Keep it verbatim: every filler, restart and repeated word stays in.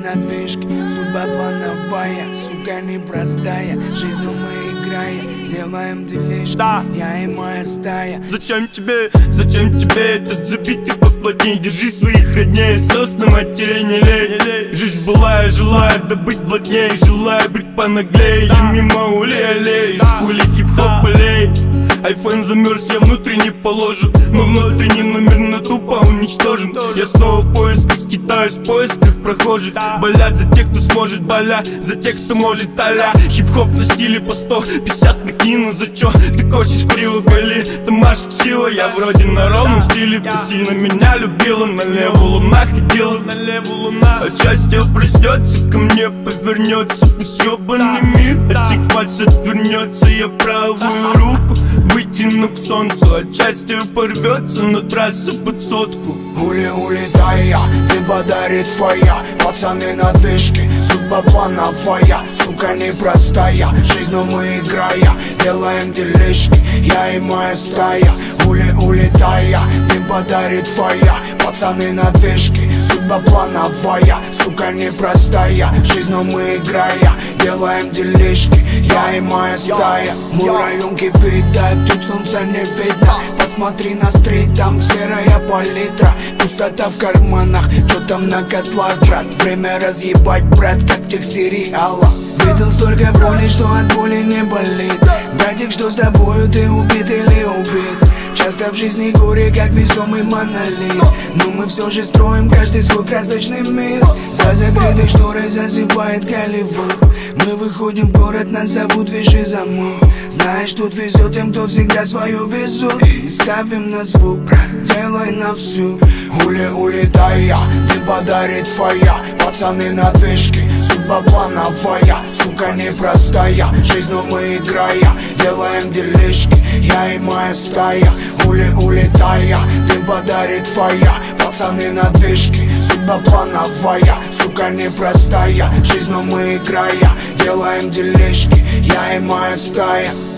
на движке. Судьба плановая, сука, непростая. Жизнью мы играем, делаем делишки, да. Я и моя стая. Зачем тебе, зачем тебе этот забитый поплотней? Держи своих родней, слез на матери не лей. Жизнь была, я желаю добыть плотней, желаю быть понаглей. И мимо улей-аллей, из хули хип-хоп полей. Айфон замерз, я внутренне положен, но внутренний номер на тупо уничтожен. Я снова в поисках, скитаюсь в поисках прохожих. Болят за тех, кто сможет, болят за тех, кто может, а-ля хип-хоп на стиле по сто пятьдесят накину. За чё ты косишь криво, голи, ты машешь сила. Я вроде на ровном стиле, ты сильно меня любила. Налево луна ходила, налево луна. А счастье проснется, ко мне повернется. Пусть ёбаный мир от всех вас отвернется. Я правую руку вытяну к солнцу, от счастья порвется на трассу под сотку. Ули улетая, ты подарит фая. Пацаны на движке, судьба плановая. Сука, непростая, жизнью мы играя, делаем делишки, я и моя стая. Ули улетая, ты подарит фая. Пацаны на движке, судьба плановая. Сука, непростая, жизнью мы играя, делаем делишки, я и моя стая. Мой район кипит, да тут солнца не видно. Посмотри на стрит, там серая палитра. Пустота в карманах, что там на котлах, брат? Время разъебать, брат, как в тех сериалах. Видел столько боли, что от боли не болит. Братик, что с тобою, ты убит или убит? Часто в жизни горе, как весомый монолит. Но мы все же строим каждый свой красочный мир. За закрытой шторой засыпает Голливуд. Мы выходим в город, нас зовут Виши замок. Знаешь, тут везет тем, кто всегда свою везут. И ставим на звук, делай на всю. Ули улетая, ты подарит фая. Пацаны на движке, судьба плановая. Сука, непростая, жизнью мы играя, делаем делишки, я и моя стая. Ули улетая, ты подарит фая. Пацаны на движке, судьба плановая. Сука, непростая, жизнью мы играя, делаем делишки, я и моя стая.